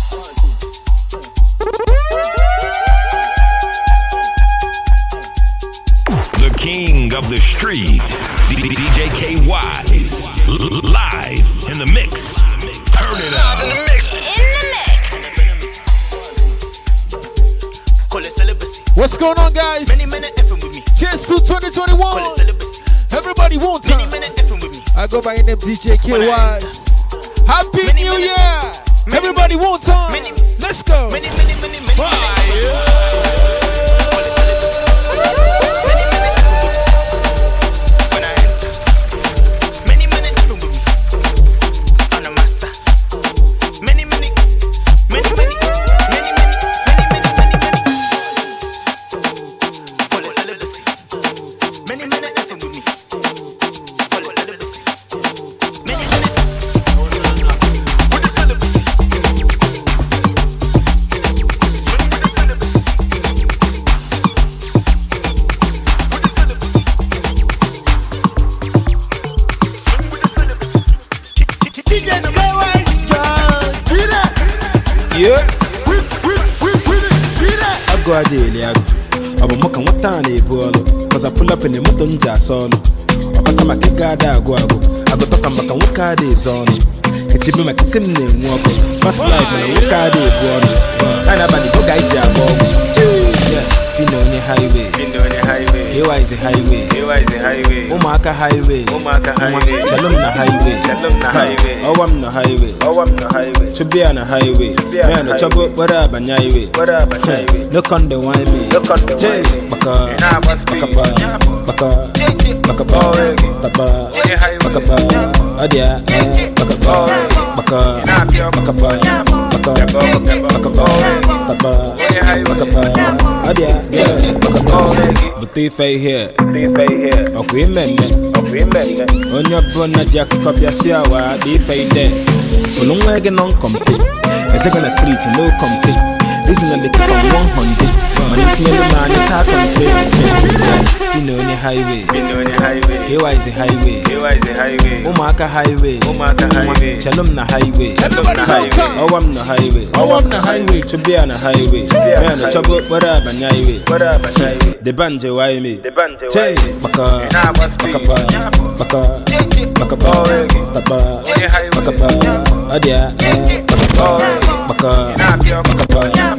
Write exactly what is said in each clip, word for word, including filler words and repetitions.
The king of the street, D J K Wise, live in the mix. Turn it up. In the mix. What's going on, guys? Cheers to twenty twenty-one. Everybody won't time. I go by the name D J K Wise. Happy New Year. Everybody won't time. Let's go. Fire. Cause I pull up in the mountain solo. Papa my kigada go go. I go talk about what card is on. Catch me like sim name walk. Fast life and what card is on. And about the go guide ya bomb. Yeah, Pino on the highway. Pino on the highway. Here is the highway. Here is the highway. Omaka highway. Omaka highway. Shalom na highway. Shalom na highway. Oh I'm no highway. Oh I'm no highway. To be on a highway. Man, no trouble. What up on highway? What up on highway? Look on the wine me. Look on the wine me. Baka. Baka, baka, baka, baka, adia, baka, baka, baka, baka, adia, baka. Buti fay here, okwi meme, okwi meme. Onya bona jack kopya siawa di fay de. Fulungwe ge non compete. Ese gonna street no compete. Reason and they keep on one hundred. Man, it's the man that talk on the you know the highway. You know the highway. Here is the highway. Here is the highway. Omaka highway. Omaka highway. Shalom na highway. Shalom na highway. Oh I'm the highway. Oh I'm the highway. To be on a highway. Man, the trouble. What up on highway? What up on highway? The banje why me? The banje why me? Baka, baka, baka, baka, baka, baka, adia, baka, baka, baka.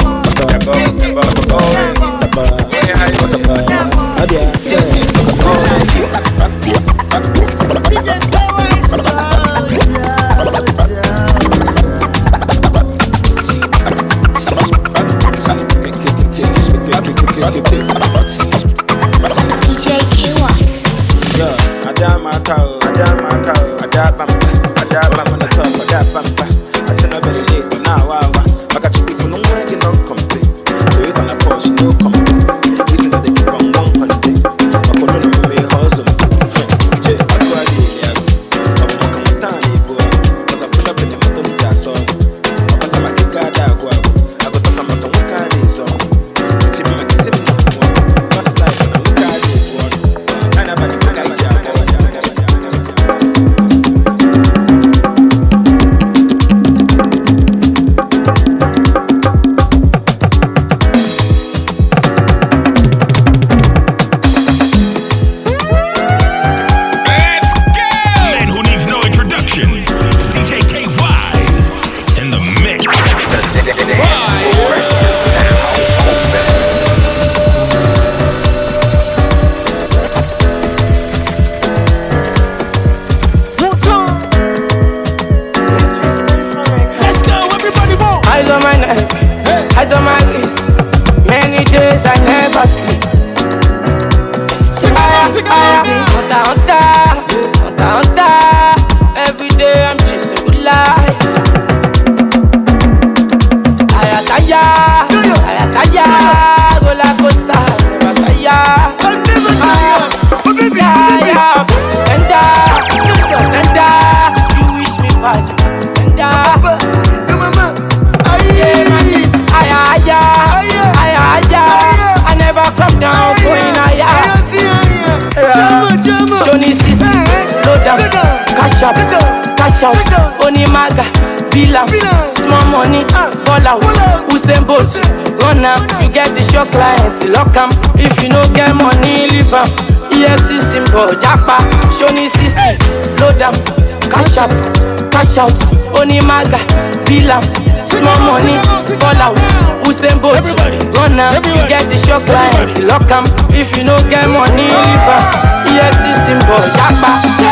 Cash out, Onimaga, Bila, small money, fall out. Usain Bolt, run am. You get a shock client, lock am. If you no get money, leave am. E F C symbol, Japa, Shoni C C, load am. Cash up, cash out. Oni maga, bill am. Small money, fall out. Usain Bolt, run am. You get a shock client, lock am. If you no get money, leave am. E F C symbol, Japa.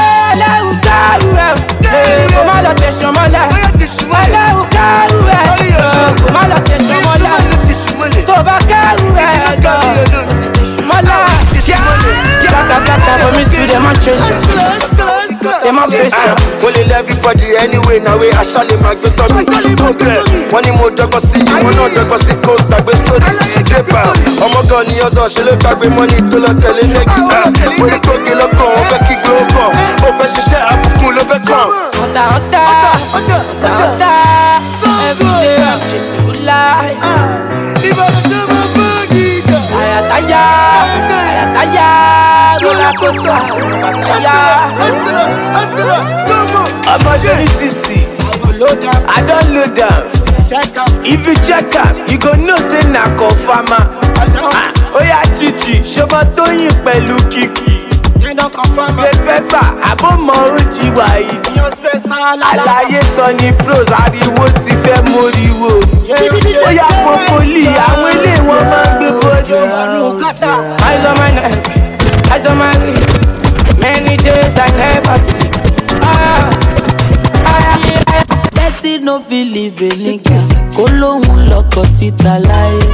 Come on, let us show my life. Come on, let us show my life. Go back Only everybody anyway, now we actually make the top. One more dog see you, one other dog see coast, I best story. I'm a gun, you're so she look at money to the telling me. When you talk, you look on, back you go on. Over she share up, cool over come. Ota, ota, ota, ota, every day I'm chasing good life. Ayataya, ayataya, roller coaster, ayataya. I'm a Johnny C C. I don't load down. If you check out, you go know say na confirma. Oh yeah, Chichi, shoba Tony pẹ̀lú Kiki. Spesa, abo mo oji wa iti. Alaye sọ ni pros, ariwo ti fẹ́ moriwo. Ó yá popoli, àwọn ilé wọn máa ń gbé bọ́jú. Eyes on my neck, eyes on my wrist. Many days I never sleep. Ah, ah, yeah. Betty no feel live a nigga. Kó lóhun lọ́kọ síta láyé.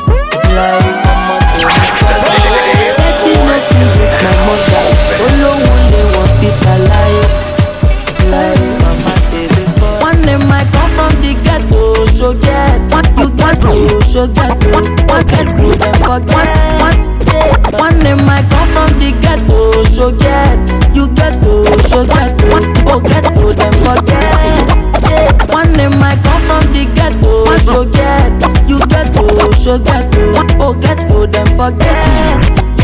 Láyé ọmọ tèmi. Betty no feel hate my mother. Kó lóhun lè wọ́n síta láyé. Láyé mama tèmi. One day might come from the ghetto, so get. One you get to, so get to. One get to, then forget. One day, one day might come from the ghetto, so get. You get to, so get to. Oh get to, then forget. One day might come from the ghetto, so get. You get to, so get to. Oh get to, then forget.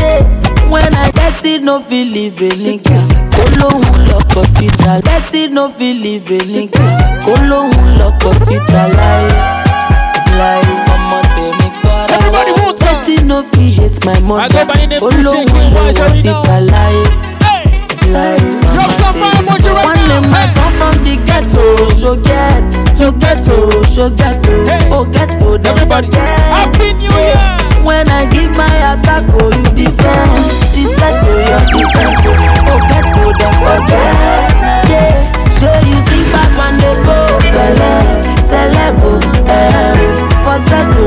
When I get it, no feel live a nigga. Kó lóhun lọ́kọ síta. Get it, no feel live a nigga. Kó lóhun lọ́kọ síta láyé. Láyé ọmọ tèmi kọ́ra. Get it, no feel hate my mother. Kó lóhun lè wọ́n síta láyé. Láyé ọmọ tèmi. One day might come from the ghetto, so get. So get to, so get to. Oh get to, don't forget. Happy New Year. When I give my attack, oh you defend. This set to your defense. Oh get to, don't forget. Yeah, so you see back when they go. Bele, celebo, eh, falsetto.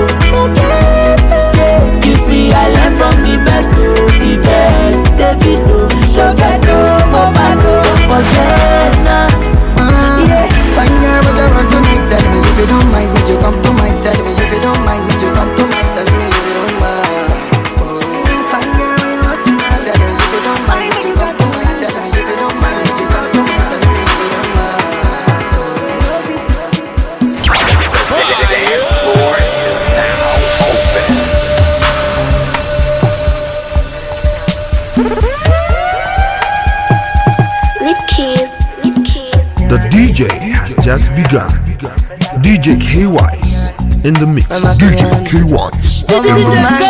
Yeah, you see I learn from the best to the best. Davido, Shogato, Mobado, don't forget now. Yeah, fine girl, but you run to me, tell me if you don't mind, would you come to my tell me if you don't mind, would you come to my tell me if you don't mind. Oh, fine girl, you run to me, tell me if you don't mind, would you come to my tell me if you don't mind, would you come to my tell me if you don't mind. The dance floor is now open. Lip keys, lip keys. The D J has just begun. D J K-Wise in the mix. D J K-Wise in the mix.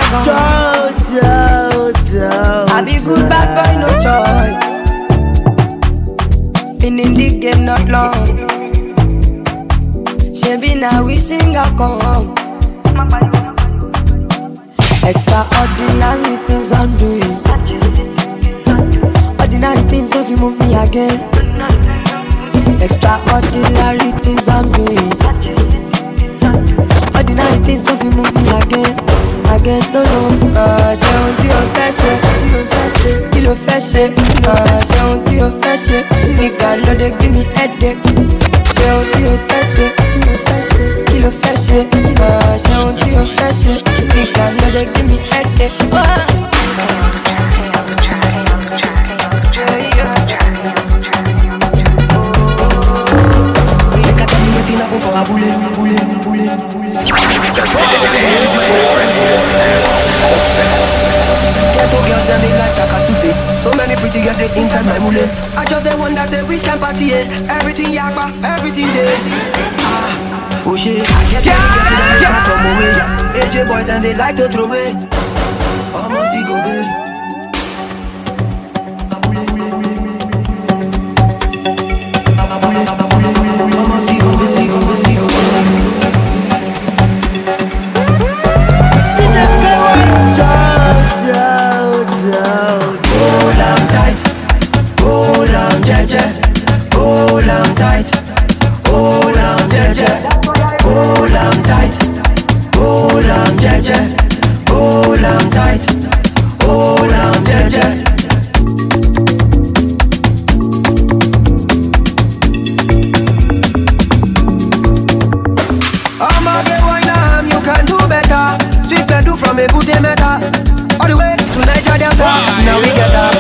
I be good bad boy, no choice. Been in the game not long. She be now we sing a come. Extraordinary things I'm doing. Ordinary things don't you move me again. Extraordinary things I'm doing. Ordinary things don't you move me again. Again, no, no. Ah, ṣe ohun tí o fẹ́ ṣe. Kí ló fẹ́ ṣe? Ah, ṣe ohun tí o fẹ́ ṣe. Nigga no dey give me headache. Ṣe ohun tí o fẹ́ ṣe. Kí ló fẹ́ ṣe? Ah, ṣe ohun tí o fẹ́ ṣe. Nigga no dey give me headache. So many pretty girls they inside my mule. I just the one that say we can party, yeah. Everything yakba, everything there. Ah, Push it, I get yeah, the yeah. From away. A J boys and they like to throw away. Almost he go big. Almost he go big, he go big, he go big. Hold on tight, hold on jeje, hold on tight, hold on jeje, hold on tight, hold on jeje, hold on tight, hold on jeje. I'ma get one arm, you can do better. Sweet bedu from a booty meta. All the way to Niger Delta, now we get up.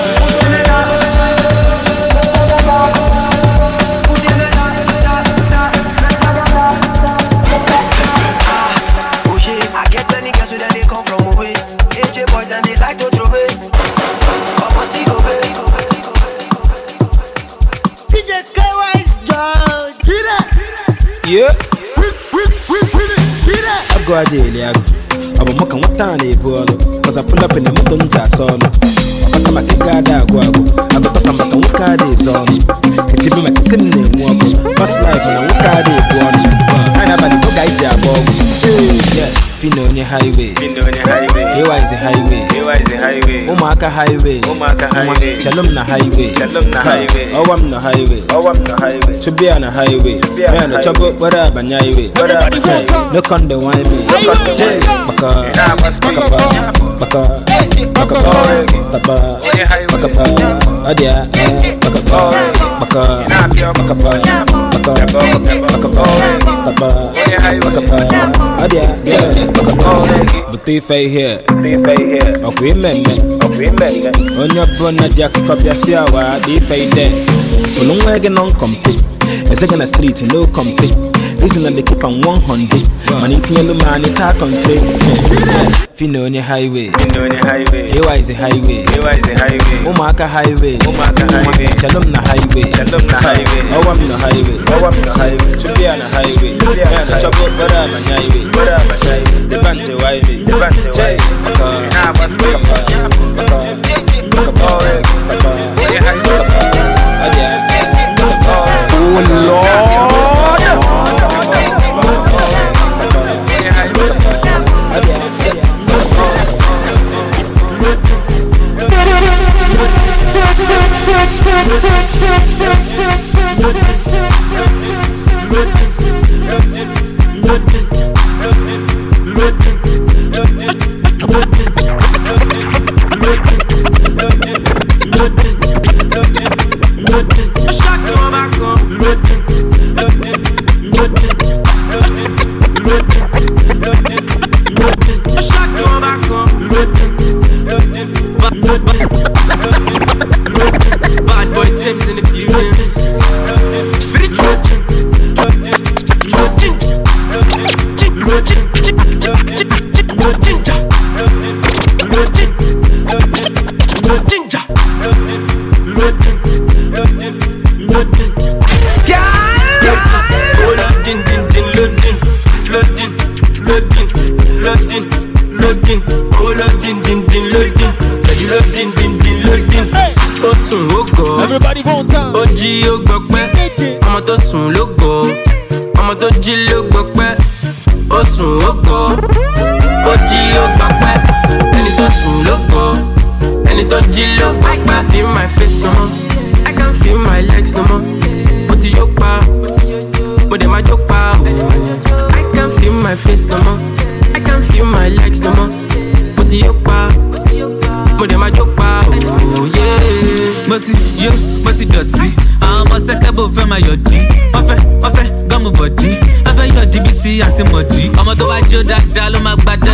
Oh shit, I get many girls so that they come from away. A J boys and they like to throw away. I'ma see go away. D J K Wise, George. Get it. Yeah. I go a daily. I'm a mock and what time they pull. Cause I pull up in the mountain jazz solo. Cause I'm a kick out that guago. I go talk about the Waka days on. It's even like a sim name walk. Past life and a Waka day born. I never know guys are born. Yeah, Fino on your highway. Fino on your highway. Here is the highway. Here is the highway. Omaka highway. Omaka highway. Shalom na highway. Shalom na highway. Oh, I'm the highway. Oh, I'm the highway. To be on a highway. Man, the trouble, what up, and highway. Look on the wine. Look on the wine. Baka, baka, baka, baka, baka, baka, adia, baka, baka, baka, baka, adia, the thief here, okay, men, okay, men, on your brother, Jack, copy a siawa, the fade there, for long wagon on compete, a second a street, no compete. Listen and they keep on one hundred. Man eating yellow man, it talk on trade. Fino on your highway. Fino on your highway. Here is the highway. Here is the highway. Omaka highway. Omaka highway. Shalom na highway. Shalom na highway. Oh, I'm the highway. Oh, I'm the highway. To be on a highway. Man, the trouble, but I'm a highway. But I'm a highway. The band, the highway. The band, the highway. Baka, baka, baka, baka, oh, Lord. Bad boy Tim's in the building. Spiritual everybody one time. Oji o gbọpẹ́, ọmọ tó sùn ló gbọ́, ọmọ tó jí ló gbọpẹ́, ó sùn ó gbọ́. Oji o gbọpẹ́, ẹni tó sùn ló gbọ́, ẹni tó jí ló gbọpẹ́. I can't feel my face no more, I can't feel my legs no more. Mo ti yó pa, mo dẹ̀ máa jó pa. I can't feel my face no more, I can't feel my legs no more. Mo ti yó pa, mo dẹ̀ máa jó pa. Oh yeah. Mo ti yó, mo ti dọ̀tí. Àwọn ọmọ sẹ́kẹ́bù fẹ́ máa yọ̀dí. Wọ́n fẹ́, wọ́n fẹ́ gọ́mù bọ̀dí. Wọ́n fẹ́ yọ̀dí bíi ti àti mọ̀dí. Ọmọ tó bá jó dáadáa ló máa gba dọ́là.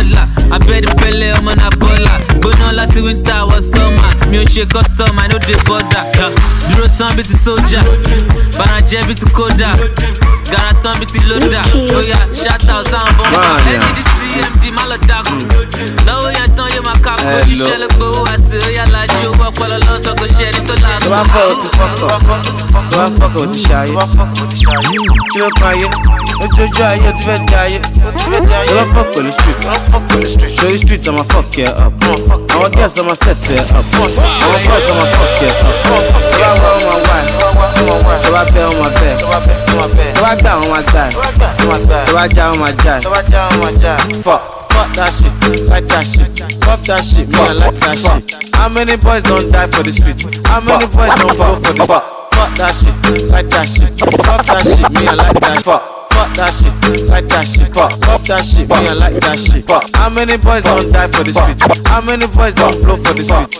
abẹ́rẹ́ pẹ́lẹ́ ọmọ náà bọ́là. Gbóná láti winter wọ summer. Mi ò ṣe custom, I no dey bother. Dúró tán bí ti sójà, Bàràjẹ́ bí ti kódà. Gara tán bí ti lódà. Oya shout out sáwọn bọ́m̀bà. N D D C M D má lọ dàkú. Lọ́wọ́ yẹn tán yóò máa kakú. Òṣìṣẹ́ ló gbowó wá sí. Oya lajú owó ọpọlọ lọ́sọ̀ kò ṣe ẹni tó lànà. Tó bá fọ́ o ti fọ́kọ̀, tó bá fọ́kọ̀ o ti ṣayé. Kí ló kan ayé? Ojojú ayé o ti fẹ́ di ayé. Tó bá fọ́ pẹ̀lú street. Ṣorí street ọmọ fuck ẹ up. Àwọn girls ọmọ set ẹ up. Àwọn boys ọmọ fuck ẹ up. Tó bá wá ọmọ wá ẹ̀. Tó bá bẹ́ ọmọ bẹ́ẹ̀. Tó bá gbà ọmọ gbà ẹ̀. Tó bá já ọmọ já ẹ̀. Fuck. Fuck that shit, like that shit, fuck that shit, me I like that shit. How many boys don't die for the street? How many boys don't go for the street? Fuck that shit, like that shit, fuck that shit, me I like that fuck. Fuck that shit, like that shit, fuck, fuck that shit, me I like that shit. Fuck. How many boys don't die for the street? How many boys don't blow for the street?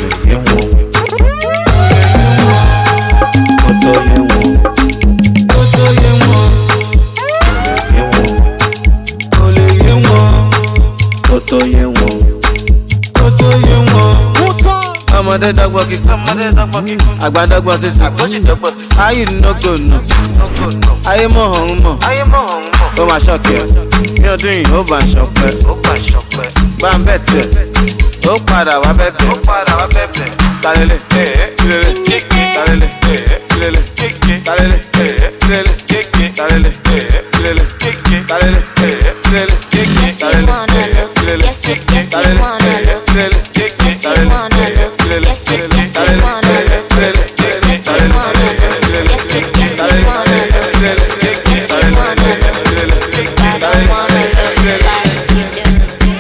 Toto ye won, toto ye won. Ọmọdé dọ́gbọ́n kíkún, àgbà dọ́gbọ́n sísè. Ayé nógò nù, ayé mọ̀ ọ̀hún mọ̀. Ó máa ṣọ̀kẹ́, ní ọdún yìí ó bá ń ṣọpẹ́. Bá ń bẹ̀ tẹ̀, ó padà wá bẹ̀ tẹ̀. Talele, talele, talele, talele, talele, talele, talele, talele, talele, talele. Yes, you wanna look. Yes, yes, yes, you wanna look. Yes, you wanna look. Yes, yes, yes, you wanna look. Yes, you wanna look. Yes, yes, yes, you wanna look. Yes, you wanna look. I don't wanna look like you do.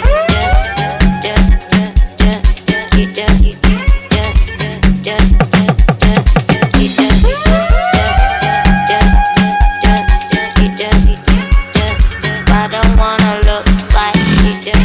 I don't wanna look like you do.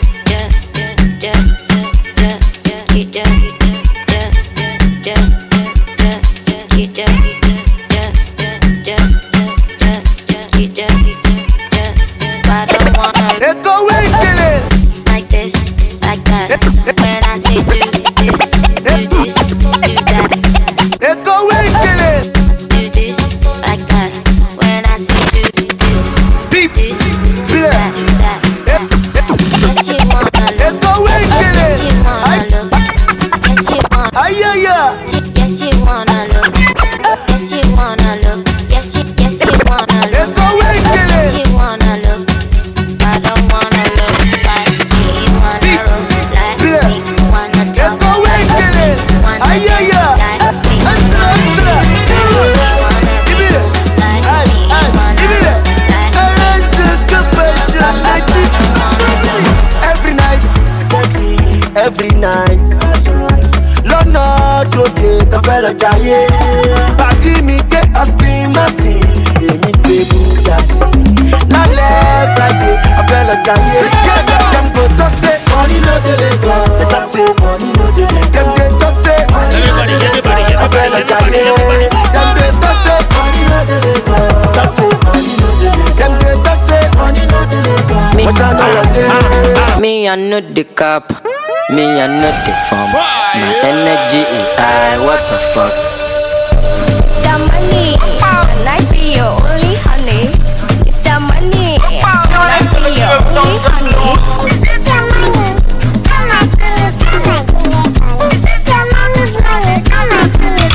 Let's go away, kill it. Like this, like that. When I say do this, do this, do that. Let's go away, kill it. Do this, like that. When I say do this, do this, do that, do that. Yes, you wanna look. Let's go away, kill it. Yes, you wanna look. Yes, you wanna. Ay, ay, ay. Yes, you wanna look. Yes, you wanna look. Yes, you, yes, you wanna look. Let's go away, kill it. Yes, you wanna look. I don't wanna look like me. You wanna look like me. You wanna talk Let's go away, like kill me. it. Wanna Ay, ay, look ay. like me. Let's go, let's go. You wanna Give me look that. like Ay, me. You ay, wanna give me that. look like me. Alright, so good person, like it. Every night, every night. Lọ́nà tòde tó fẹ́ lọ jayé. Pàdí mi dé Austin Martin, èmi gbé Bugatti. Lálẹ́ Friday, a fẹ́ lọ jayé. Dem go talk say money no dey Lagos. They talk say money no dey Lagos. Dem dey talk say money no dey Lagos. A fẹ́ lọ jayé. Dem dey talk say money no dey Lagos. Talk say money no dey Lagos. Dem dey talk say money no dey Lagos. Me, What's that no me I know the cap, me I know the form. My energy is high, what the fuck? The money, and I be your only honey. It's the money, and I be your only honey. It's the money, come on, please, come on, please. It's the money's money, come on,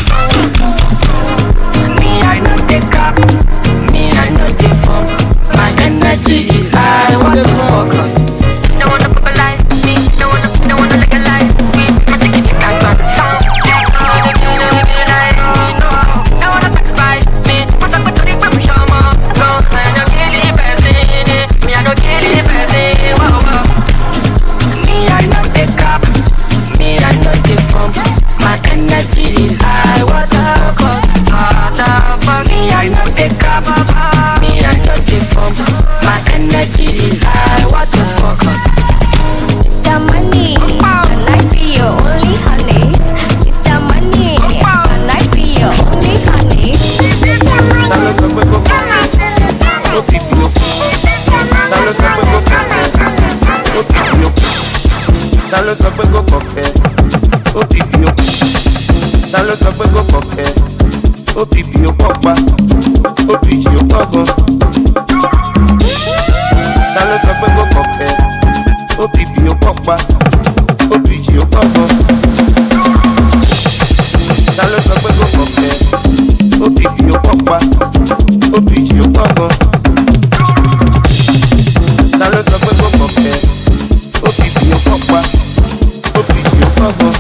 please. Me I know the cap, me I know the form. My energy is high, what the fuck? Don't wanna popularize me, don't wanna, don't wanna legalize me. I think it's a kind of song. Don't wanna sacrifice me. What's up with the Ta ló sọ pé kò fọ̀kẹ́? Ó pìpì ó. Ta ló sọ pé kò fọ̀kẹ́? Ó pìpì ó pọ̀pa. Ó pìjì ó pọ̀gan. Ta ló sọ pé kò fọ̀kẹ́? Ó pìpì ó pọ̀pa. Ó pìjì ó pọ̀gan. Ta ló sọ pé kò fọ̀kẹ́? Ó pìpì ó pọ̀pa. Ó pìjì ó pọ̀gan. Ta ló sọ pé kò fọ̀kẹ́? Ó pìpì ó pọ̀pa. Ó pìjì ó pọ̀gan.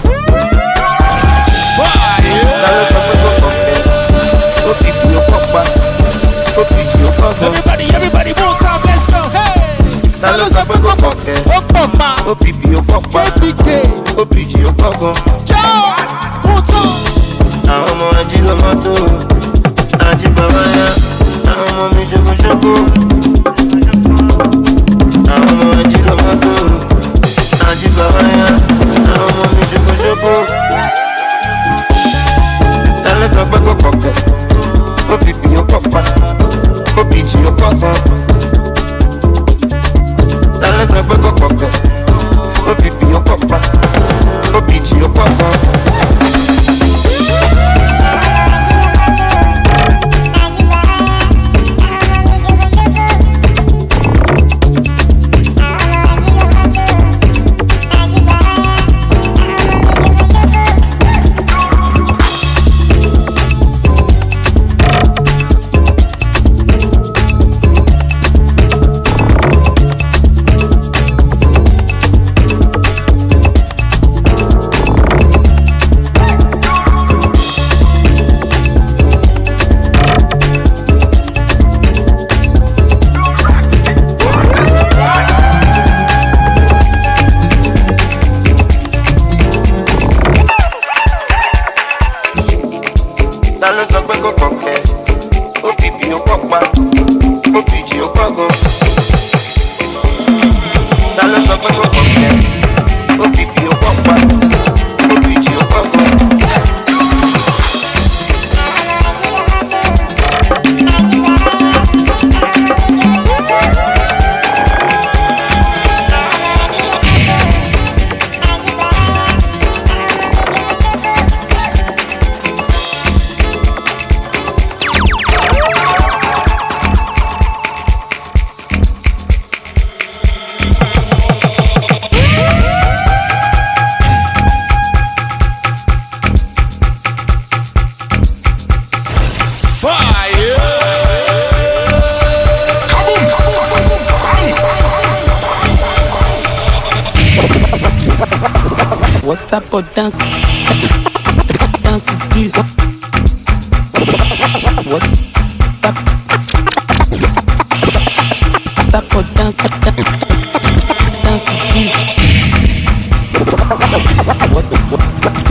Ta ló sọ pé kò fọ̀kẹ́? Ó pìpì ó pọ̀pa. Ó pìjì ó pọ̀gan. Everybody, everybody, one time, let's go. Hey. Ta ló sọ pé kò fọ̀kẹ́? Ó pọ̀pa. Ó pìpì ó pọ̀pa. K P K. Ó pìjì ó pọ̀gan. Ciao. One time. Àwọn ọmọ ají ló mọ́ tó. Ají bàbá yá. Àwọn ọmọ mi ṣokoṣoko. Àwọn ọmọ ají ló mọ́ tó. Ají bàbá yá. Àwọn ọmọ mi ṣokoṣoko. Ta ló sọ pé kò fọ̀kẹ́? Ó pìpì ó pọ̀pa. Ó pìjì ó pọ̀gan. Ta ló sọ pé kò fọ̀kẹ́? Ó pìpì ó pọ̀pa. Ó pìjì ó pọ̀gan. Ta ló sọ pé kò fọ̀kẹ́? Ó pìpì ó pọ̀pa. Ó pìjì ó pọ̀gan. Ta ló sọ pé kò fọ̀kẹ́? Ó pìpì ó pọ̀pa. Ó pìjì ó pọ̀gan. What type of dance? Dance is this? What type? Type of dance? Dance is this? What? What?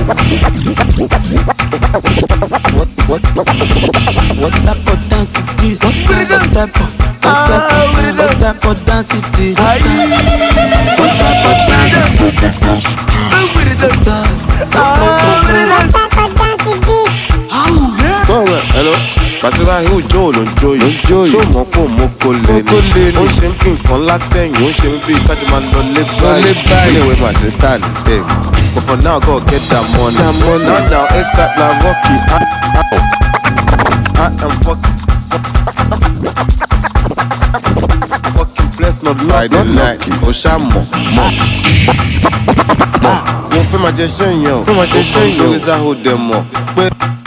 What? What? What type of dance is this? What type of? What type of? What type of dance is this? What type of dance? Hello, Pàṣípà yóò jó ló ń jó yìí. Ṣó mọ̀ pò mú kó lé ní. Ó ṣe ń fi nǹkan látẹ̀yìn, ó ṣe ń bí kájú máa lọ lé báyìí. Ilé ìwé máa ṣe tà ní tèmi. But for now, God get that money. Now, now, ASAP la Rocky. I am fucking. Fucking blessed, not lucky. Not lucky. Ó ṣá mọ̀, mọ̀. Mo fẹ́ máa jẹ ṣẹ́yìn o. Fẹ́ máa jẹ ṣẹ́yìn o. Lórí Zaho dẹ̀ mọ̀ pé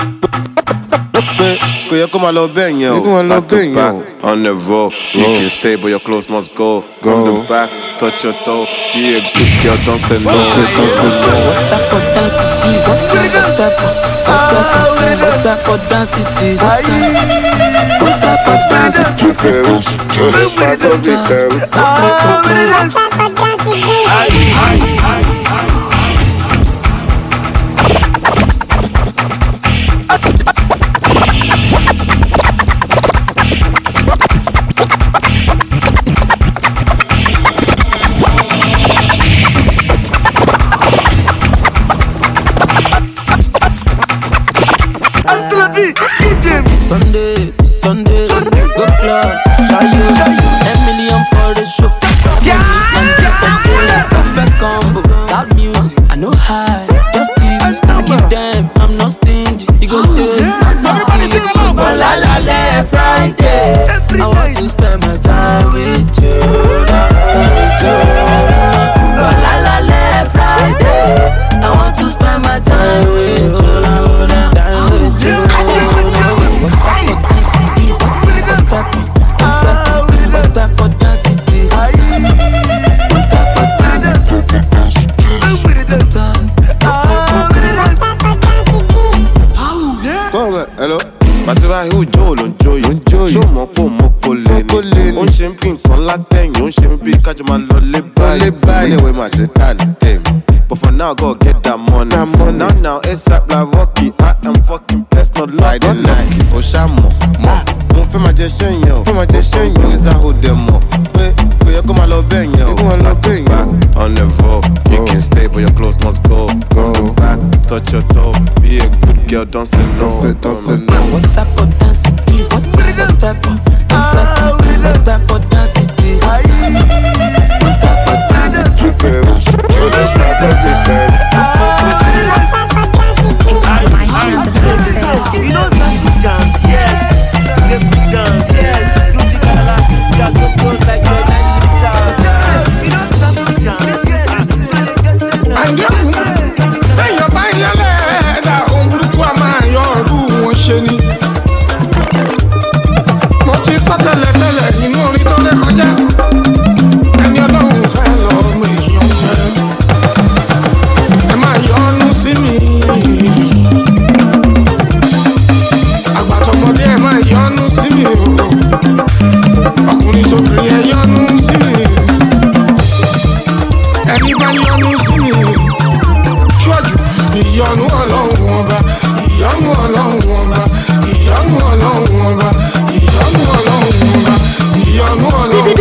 pé kò yẹ kó máa lọ bẹ́ẹ̀ yẹn o. Kó máa lọ bẹ́ẹ̀ yẹn o. On the road, you can stay but your clothes must go. Go from the back, touch your toe. Be a good girl, don't say no. Don't say no. What type of dance is this? What type of? What type of? What type of dance is this? What type of dance is this? What type of dance is this? Sunday, Sunday, Sunday, go club, shy you, ten million for the show. Yeah. time with you, time with you. But la la la Friday, I want to spend my time with you, time with you. What type of dance is this? What type of, what type of, what type of dance is this? What type of dance? Hello. Màsíwá ihò jó ló ń jó yìí. Ṣó mọ̀ pò mọ̀ kò lè ní. Ó ń ṣe ń fi nǹkan látẹ̀yìn. Ó ń ṣe ń bí kájọ máa lọ lé báyìí. Anyway, màá ṣe tá ní tèmi. But for now, go get that money. Now, now, ASAP like Rocky. I am fucking blessed, not lucky. Not lucky. Ó ṣá mọ̀, mọ̀. Mo fẹ́ máa jẹ ṣẹ́yìn o. Fẹ́ máa jẹ ṣẹ́yìn o. Ìsà ò dẹ̀ mọ̀. Pé kò yẹ kó máa lọ bẹ́ẹ̀ yẹn o. Kó máa lọ bẹ́ẹ̀ yẹn o. On the road, you can stay but your clothes must go. Go back, touch your toe. Be a good girl, don't say no. Don't say no. What type of dance is this? What type of, what type of, what type of dance is this? What type of dance? What type of dance? You know Santi dance, yes. Get the dance, yes. Do the gala, just go go like the nineties dance. You know Santi dance, yes. And you, when you're buying your leather, on blue to a man, your room was shiny. Mo ti sọ tẹ́lẹ̀ tẹ́lẹ̀ nínú orin tó lè kọjá. Ẹni Ọlọ́run fẹ́ lọ mọ èèyàn fẹ́. Ẹ máa yọ́nú sí mi. Àgbàtọ̀mọdé ẹ máa yọ́nú sí mi o. Ọkùnrin tóbìnrin ẹ yọ́nú sí mi. Ẹni bá yọ́nú sí mi. Ṣọ́jú ìyọ́nú Ọlọ́run ọba. Ìyọ́nú Ọlọ́run ọba. Ìyọ́nú Ọlọ́run ọba. Ìyọ́nú Ọlọ́run ọba. Ìyọ́nú Ọlọ́run ọba.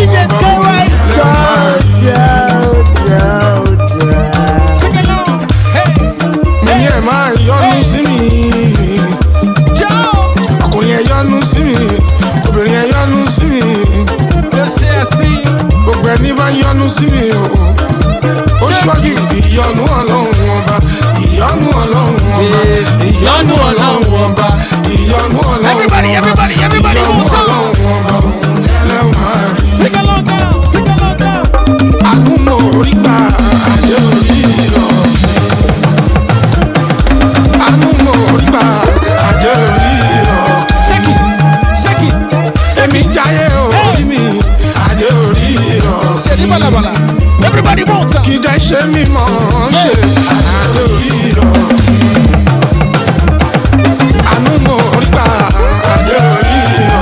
Mo ní ẹ máa yọ́nú sí mi. Ọkùnrin ẹ yọ́nú sí mi. Obìnrin ẹ yọ́nú sí mi. Gbogbo ẹni bá yọ́nú sí mi o. Ó ṣọ́jú ìyọ́nú Ọlọ́run ọba. Ìyọ́nú Ọlọ́run ọba. Ìyọ́nú Ọlọ́run ọba. Ìyọ́nú Ọlọ́run ọba. Everybody, everybody, everybody, move on. Sing along now, sing along now. Àánú mo rí gbà àjẹ́ orí lọ. Àánú mo rí gbà àjẹ́ orí lọ. Shake it, shake it. Èmi jayé orí mi àjẹ́ orí lọ. Ṣé ní balabala? Everybody move on. Kì í dẹ́ ṣe mí mọ̀ ṣe àjẹ́ orí lọ. Àánú mo rí gbà àjẹ́ orí lọ.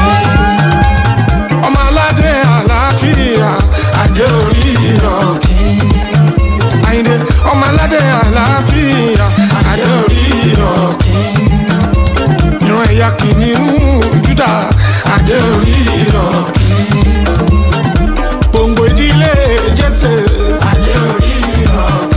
Ọmọ aládé àlàáfíà àjẹ́ orí lọ. Àyìndé ọmọ aládé àlàáfíà àjẹ́ orí lọ. Ìran ẹ̀yà kìnìún Júdà àjẹ́ orí lọ. Gbòǹgbò ìdílé Jésè àjẹ́ orí lọ.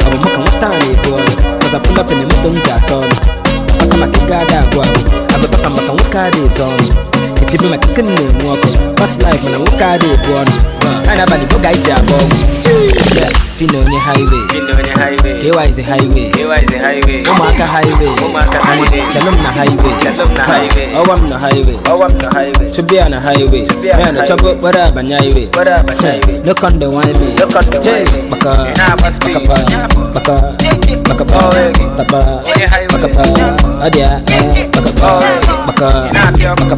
I'm making what time it was. Cause I pull up in the mountain jazz on. I saw my God, I go. I go talk about what car is on. It's even like a sitting in walk. Past life, and I walk out it one. And I'm a guy job. Fino on the highway. Fino on the highway. Here is the highway. Here is the highway. Omaka highway. Omaka highway. Shalom na highway. Shalom na highway. Oh, I'm the highway. Oh, I'm the highway. To be on a highway. Man, the trouble, what up, and highway. What up, and highway. Look on the wine me. Look on the wine me. Baka. Baka. Baka. Baka. Baka. Baka. Adia. Baka. Baka. Baka.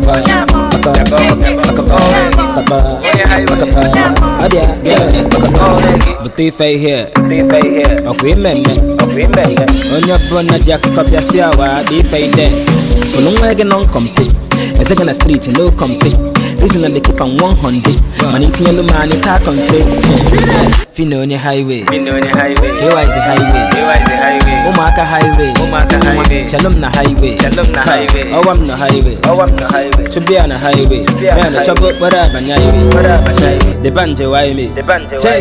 Baka. Here, okay, men, okay, men. On your brother, Jack Copiasiawa, they fade there. So long wagon on compete. A second street, no compete. Listen, they keep on one hundred. Money to the man, it can't complete. Fino on the highway, Fino on the highway. Here is the highway, here is the highway. Omaka highway, Omaka highway. Shalom na highway, Shalom na highway. Oh, I'm the highway, oh, I'm the highway. To be on a highway, man, the trouble, what up, and highway, what up, and highway. The banjo, why me? The banjo, why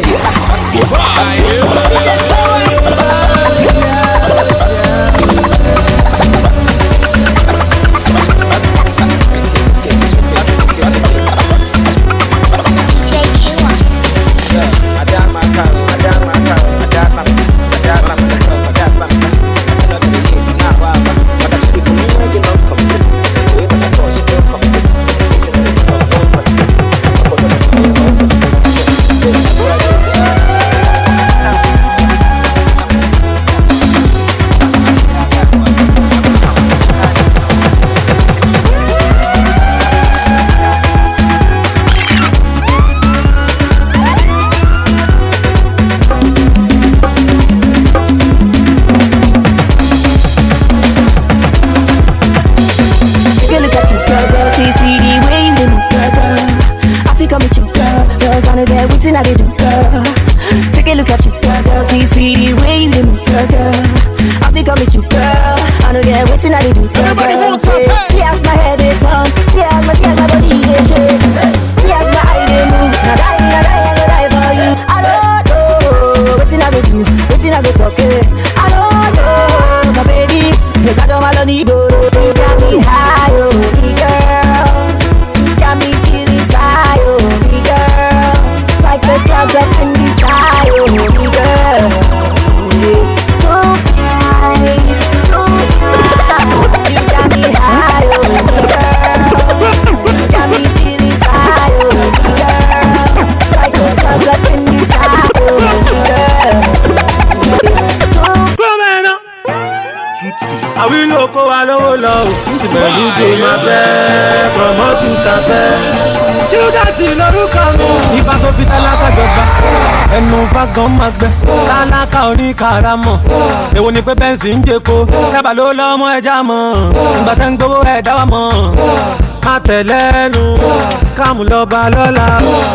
Karamo, èwo ni pé bẹ́ǹsì ń jẹ́ko, tábà ló lọ́mọ ẹja mọ̀, ìgbà tẹ́ ń gbowó ẹ̀ dáwà mọ̀, má tẹ̀lẹ́nu, scam lọ́ba lọ́la,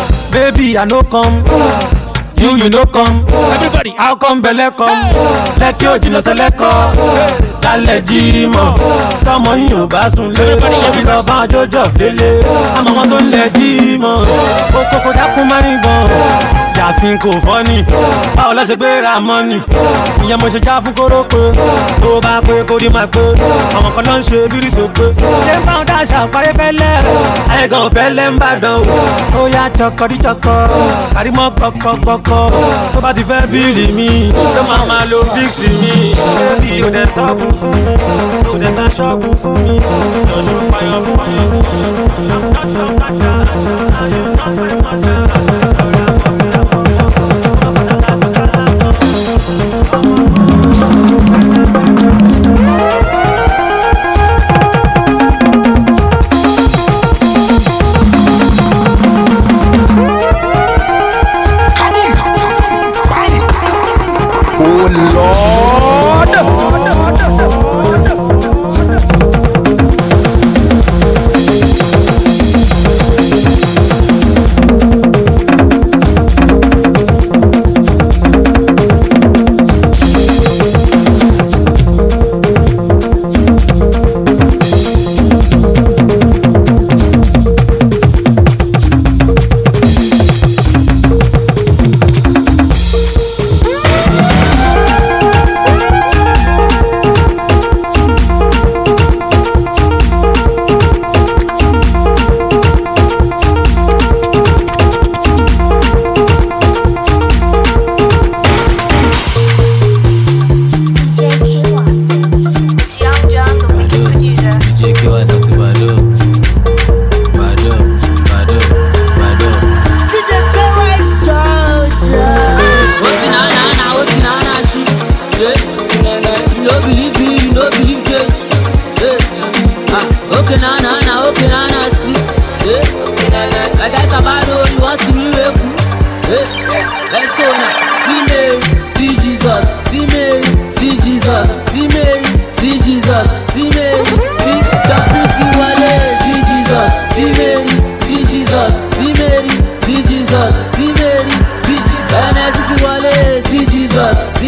baby I no come, you you no come, everybody how come bẹ̀lẹ̀ come, lẹ́kí òjì lọ sẹ́lẹ̀kọ́, lálẹ́ jí mọ̀, tọmọ yìí ò bá sùn lé, ẹbí lọ bá jọjọ délé, àmọ́ wọn tó ń lẹ̀ jí mọ̀, ó kókó dákún má ní gan. Yasin kò fọ́nì, báwo lọ ṣe gbé ra mọ́nì, ìyẹn mo ṣe já fún kóró pé, tó bá pé kó rí máa pé, àwọn kan ló ń ṣe bírí so pé, ṣé ń bá wọn dáṣà parí fẹ́lẹ́, àyẹ̀gàn fẹ́lẹ́ ń bàdàn o, ó yá chọkọrí chọkọ, àrímọ́ gbọkọgbọkọ, tó bá ti fẹ́ bíìlì mi, tó máa máa lo fíìsì mi, ẹbí ò dẹ̀ sọ́ọ̀bù fún mi, ò dẹ̀ bá ṣọ́ọ̀bù fún mi, lọ́sùn payọ̀ fún mi.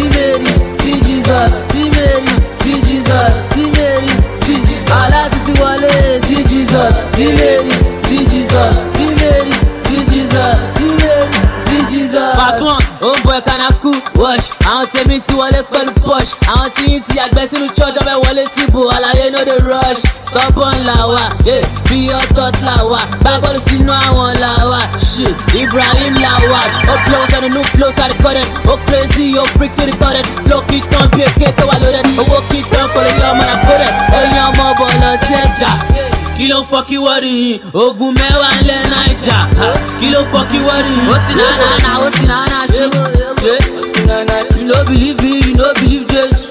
see Mary, see Jesus, see Mary, see Jesus, see Mary, see Alasiti Wale, see Jesus, see Mary, see Jesus, see Mary, see Jesus, see Mary, see Jesus. Pass one, oh boy, can I cool wash? I want to meet you all the push. I want to eat the best in the church of a Wale Sibu, all I know the rush. Stop on lawa, yeah, be your thought lawa. Bible see no one lawa, shit. Ibrahim lawa, oh close on the new close on the current. Oh crazy, oh freak to the current. Block it on, be a kid to wallow it. Oh walk it on for the young man, I put it. Hey, young mobile, let's get kí ló fọ́ kí wọ́n rí yín ogun mẹ́wàá ńlẹ̀ naija kí ló fọ́ kí wọ́n rí yín ó sì náà náà ó sì náà náà ṣe you no believe me you no believe Jesus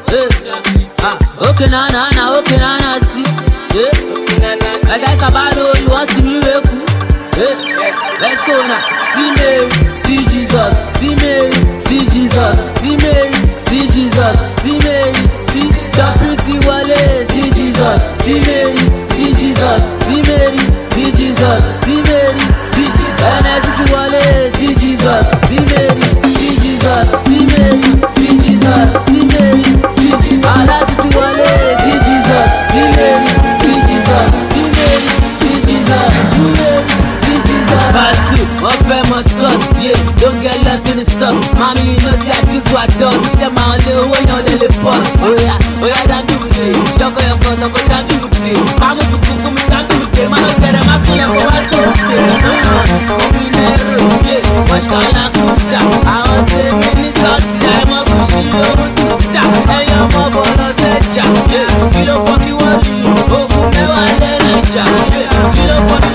okay náà náà náà okay náà náà sí ẹ̀ka ìsàbàdò you wan see me weku let's go now see Mary see Jesus see Mary see Jesus see Mary see Jesus see Mary see Deputy Wale see Jesus see Mary. See Jesus, see Mary, see Jesus, see Mary, see N S T Wale, see Jesus, see Mary, see Jesus, see Mary, see Jesus, see Mary, see Alasiti Wale, see Jesus, see Mary, see Jesus, see Mary, see Jesus, see Mary, see Jesus. Verse two, one famous cause, yeah, don't get lost in the sauce. Mommy, you know see I do what I do. Share my little way on the lip boss. Oh yeah, oh yeah, that do it. Shock your cut, go down to the day. Mama to cook me down to the day. Man, I'm getting my soul and go out to the day. Come in there, yeah, watch Kala Kuta. I want to be salty, I'm a bushy, oh, Kuta. Hey, I'm a bolo techa, yeah, kilo fucky worry. Oh, for me, I let it ja, yeah, kilo fucky,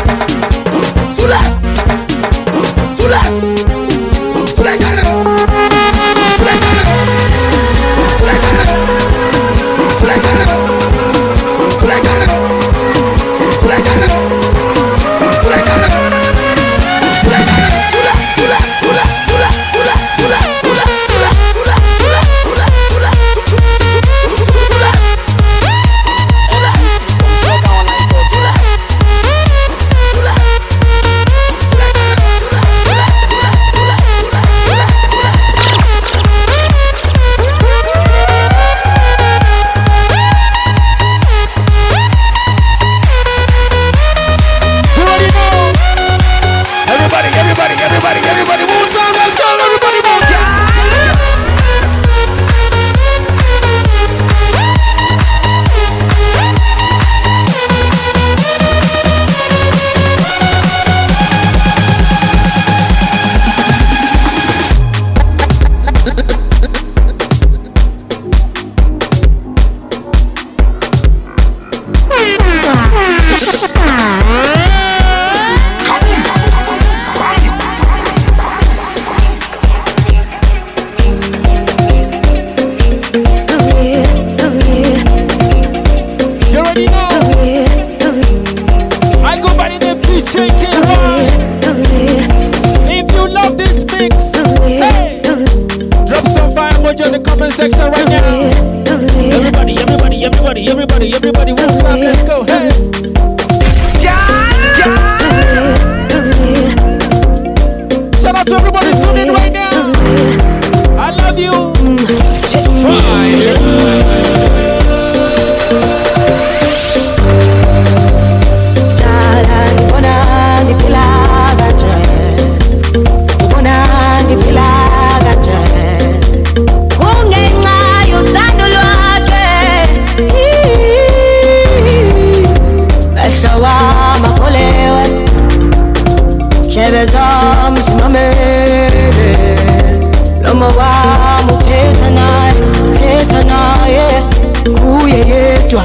Tula, yedwa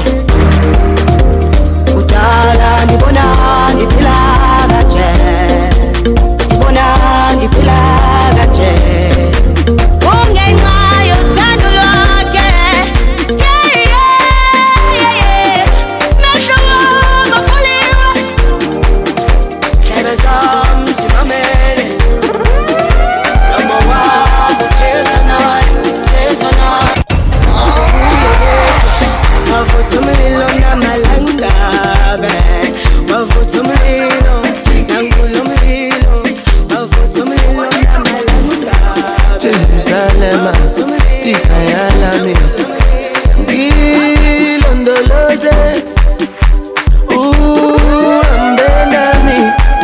Utala nibona nipila gache Nibona nipila gache Ungenga yotando loke Yeah yeah yeah yeah Nakawa makuliwa Kebezam simamene Number one, till tonight, till tonight Mavutumililo na malanga Mavutumililo, nangulumililo Mavutumililo na malanga Jerusalem, ikayalami Ilondoloze Uambenami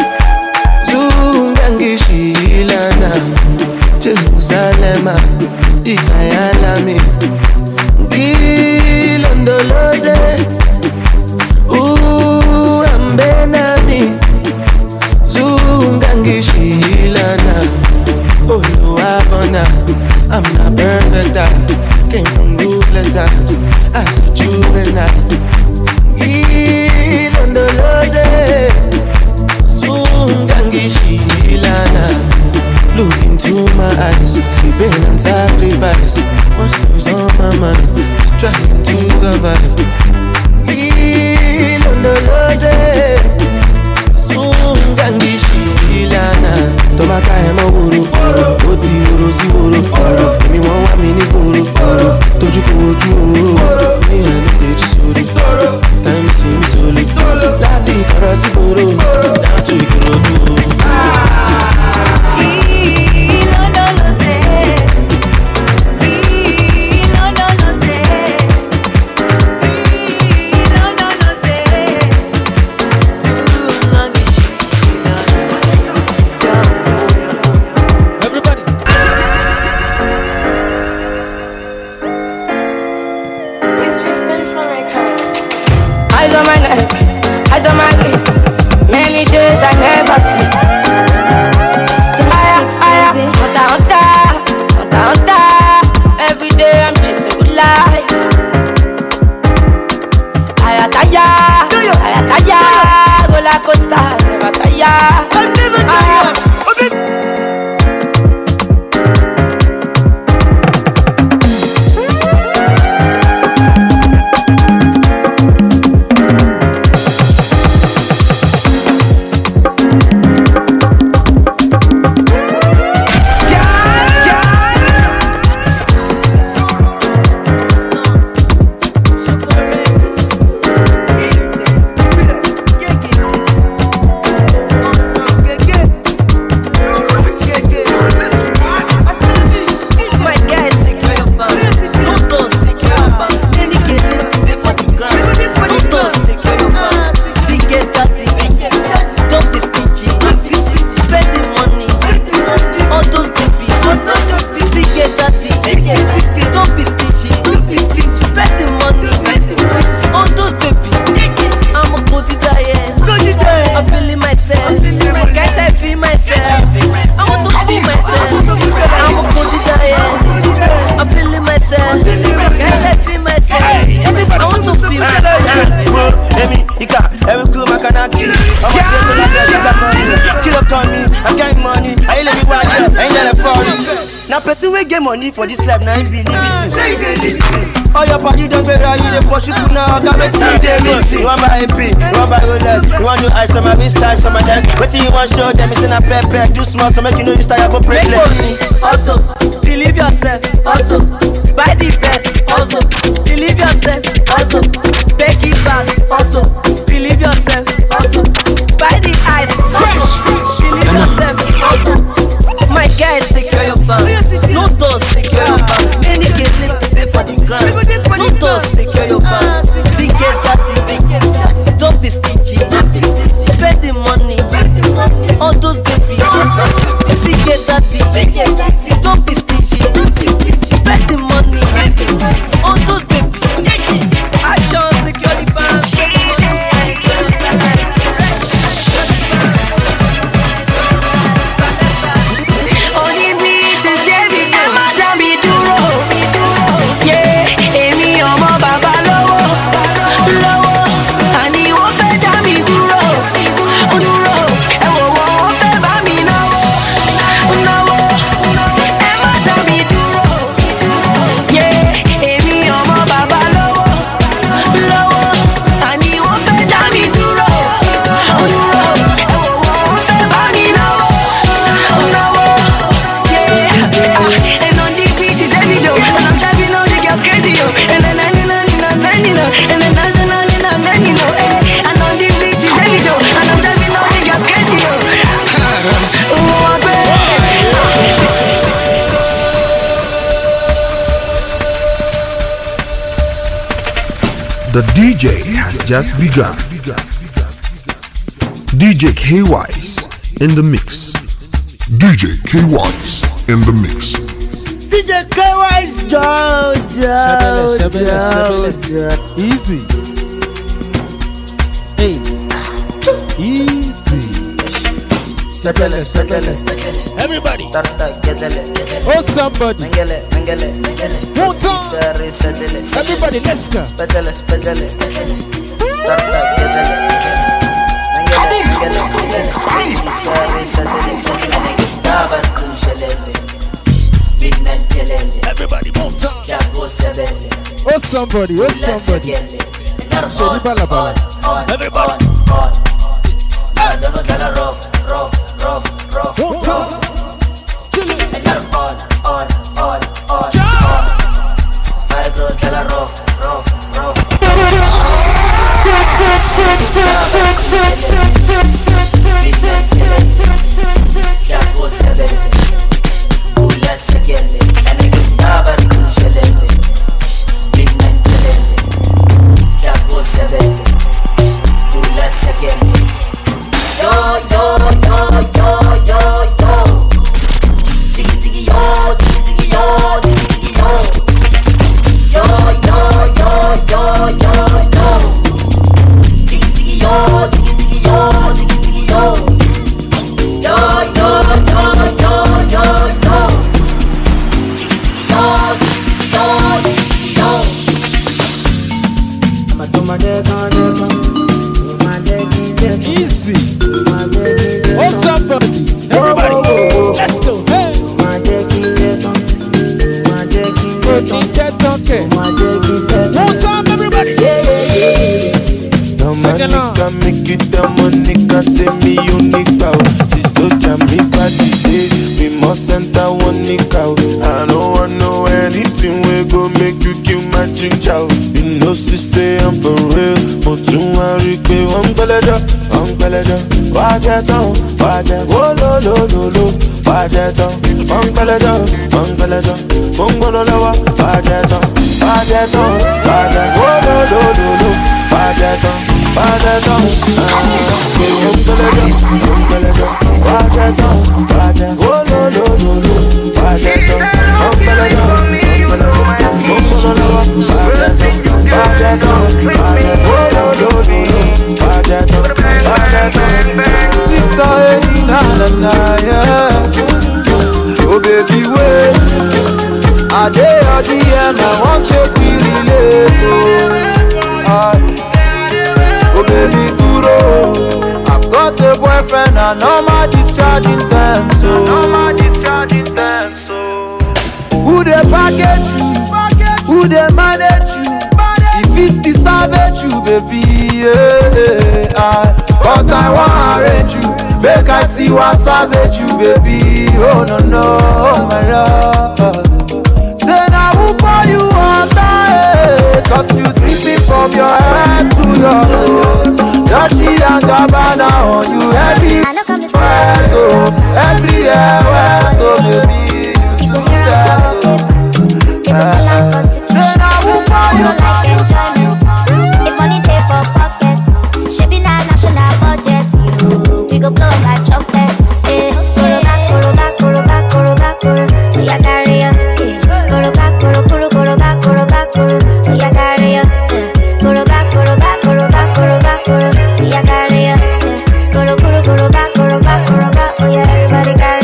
Zungangishilana Jerusalem, ikayalami Ilondoloze Uambenami Zungangishilana Oluwabona, I'm not perfect, I came from ruthless times as a juvenile. Ilondoloze Zungangishilana. Look into my eyes, see pain and sacrifice. What's goes on my mind, just trying to survive. Ilondoloze Zungangishilana. Tomaka ema wuru, oti wuru si wuru. Emi won wa mi ni wuru, toju ko oju wuru. Me and the teji sori, time seems slowly. Lati kara si wuru, now to ikorodu. Eyes on my neck, eyes on my lips. Many days I never sleep. Aya, aya, hunter, hunter, hunter, hunter. Every day I'm chasing good life. Aya, taya, aya, taya. Roller coaster, never tire. Aya. Money for this life, now I believe it. All your party don't be right, you dey pursue to now. I got me two day missing. You want my A P, you want my rollers, you want new eyes on my wrist, eyes on my neck. What you want show them? It's in a pepper. Do small so make you know you start go break. Also, believe yourself. Also, buy the best. Also, believe yourself. Also, take it back. Also, believe yourself. Also, buy the eyes. Also, believe yourself. Also, my guys, secure your bag. No toes, secure your bag. Many kids need to pay for the grand. No toes, secure your bag. Ticket that thing. Don't be stingy. Spend the money. All those baby. Ticket that thing. Don't be stingy. Spend the money. All those baby. Action, secure the bag. The D J has just begun. D J K Wise in the mix. D J K Wise in the mix. D J K Wise, go, go, go, go. Easy. Hey. Easy. Spetele, spetele, spetele. Everybody. Oh, Oh, somebody. Mengele, mengele, mengele. One time. Everybody, let's go. Spetele, spetele, spetele. Starta, gedele, gedele. Mengele, mengele, mengele. Isare, setele, setele. Gustava, kushelele. Big man, kelele. Everybody, one time. Kiago, sebele. Oh, somebody. Oh, somebody. Shady bala bala. Everybody. Never gonna rough, rough, rough, rough. One time. And you're on, on, on, on, on. Fire girl, tell her rough, rough, rough. Big man, kill it. Can't go seven. Ula segele. And if it's never crucial. Big man, kill it. Can't go seven. Ula segele. Yo, yo, yo, yo, yo, yo. Tiki, tiki, yo, tiki, tiki, yo, tiki, tiki, yo. Yo, yo, yo, yo, yo, yo. Tiki, tiki, yo, tiki, tiki, yo, tiki, tiki, yo. Yo, yo, yo, yo, yo, yo. Tiki, tiki, yo, tiki, tiki, yo, tiki, tiki, yo. I'ma do my deck on deck on. Easy. Oh, somebody. Everybody. Let's go. Hey. Go D J Donkey. One time, everybody. Dominica make it the Monica say me unique out. The soldier me party day. We must enter one nick out. I don't want know anything we go make you kill my ginger. You know she say I'm for real. But you want to be one peleja, one peleja. Watch it on, watch it. Oh lo lo lo lo. Watch it on, one peleja, one peleja. Bongo lo wa, watch it on, watch it on, watch it. Oh lo lo lo lo. Watch it on. Watch it on, watch it on, watch it. Oh no no no no, watch it on, watch it on, watch it on, watch it. Oh no no no, watch it on, watch it on. Oh baby wait, I dey at the end, I want to be relate. Oh, baby duro, I've got a boyfriend and all my discharging them so. Who they package you? Who they manage you? If it's the savage you, baby, yeah, I, but I want to arrange you. Make I see what savage you, baby. Oh no no, my love. Say now who for you all time? Cause you dripping from your head to your nose. Yachi and Gabbana on you everywhere go. Everywhere where go, baby. You do sad. Say now who for you all time? If money pay for pocket, she be not national budget. You, we go blow like trumpet. Eh, koro back, koro back, koro back, koro back, koro. We a carry ya. Koro back, koro, koro, koro back, koro back, koro. We a carry ya. Koro back, koro back, koro back, koro back, koro. We a carry ya. Koro, koro, koro back, koro back, koro back. Oh yeah, everybody carry.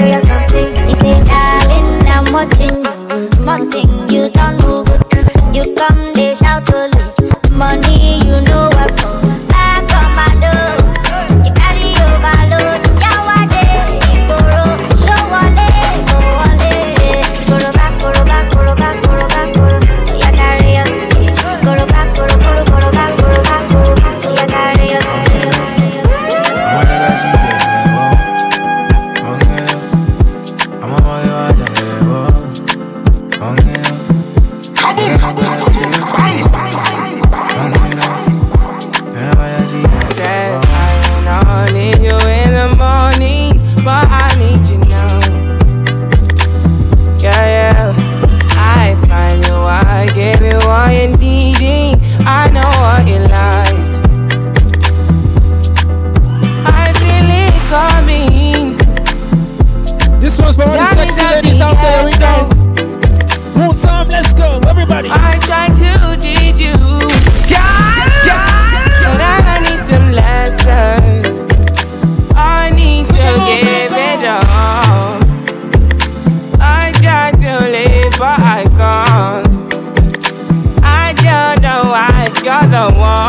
one's for all the sexy ladies out there. Here we go. One time, let's go, everybody. I try to teach you, God, God, but I need some lessons. I need to give it all. I try to live, but I can't. I don't know why you're the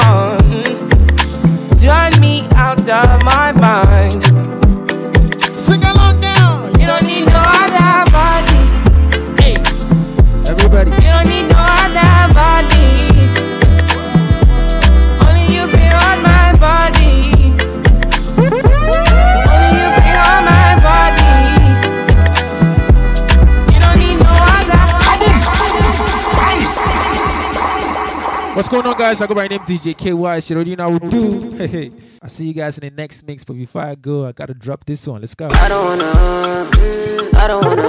one. Turn me out of my mind. Sing along now. You don't need no other body. Hey, everybody. You don't need no other body. Only you feel on my body. Only you feel on my body. You don't need no other. What's going on, guys? I go by the name D J K Y. You already know what we do. Hey, hey. I'll see you guys in the next mix. But before I go, I gotta drop this one. Let's go. I don't wanna. I don't wanna.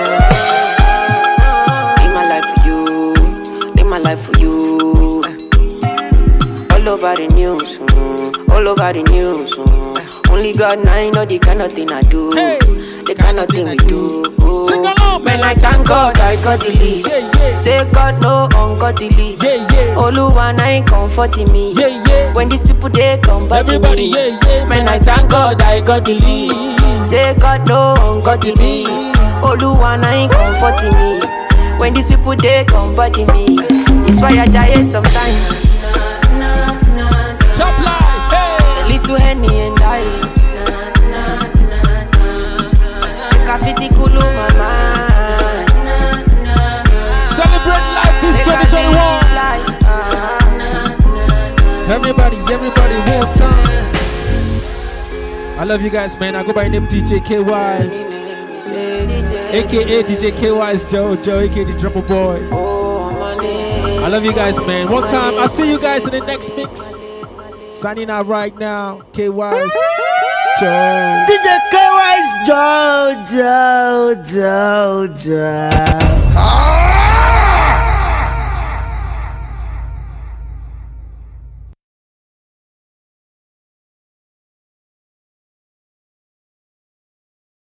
Live my life for you. Live my life for you. All over the news. Mm, all over the news. Mm. Only God now I know the kind of thing I do. Hey, the kind of thing we do. Sing along, man. I thank God I got the lead. Yeah, yeah. Say God no ungodly. Yeah, yeah. Oluwa na ain't comforting me. Yeah, yeah. When these people they come back everybody, to me. Yeah, yeah. Man, I thank God I got the lead. Say God no ungodly. Oluwa na ain't comforting me. When these people they come back to me. It's why I die sometimes. Chop life, hey. A little Henny and ice. Kafiti kulu mama. Celebrate life this twenty twenty-one. Everybody, everybody, one time. I love you guys, man. I go by the name D J K Wise, aka D J K Wise Joe, Joe, aka the Drummer Boy. I love you guys, man. One time. I'll see you guys in the next mix. Signing out right now. K Wise Joe. D J K Wise Joe, Joe, Joe, Joe.